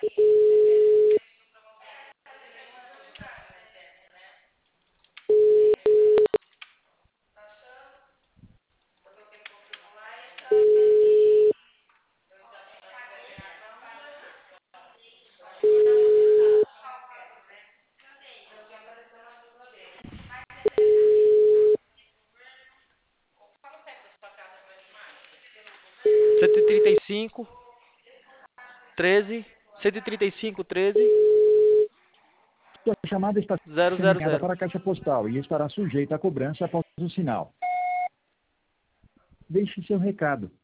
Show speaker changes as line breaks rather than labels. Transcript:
135 13 135 13
Sua chamada está sendo encaminhada
000.
para a caixa postal e estará sujeita a cobrança após o sinal. Deixe seu recado.